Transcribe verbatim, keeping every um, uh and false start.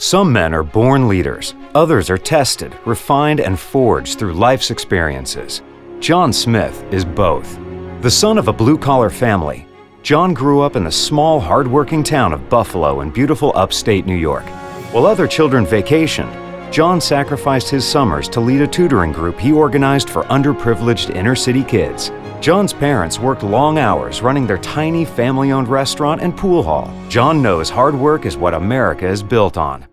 Some men are born leaders. Others are tested, refined, and forged through life's experiences. John Smith is both. The son of a blue-collar family, John grew up in the small, hard-working town of Buffalo in beautiful upstate New York. While other children vacationed, John sacrificed his summers to lead a tutoring group he organized for underprivileged inner-city kids. John's parents worked long hours running their tiny family-owned restaurant and pool hall. John knows hard work is what America is built on.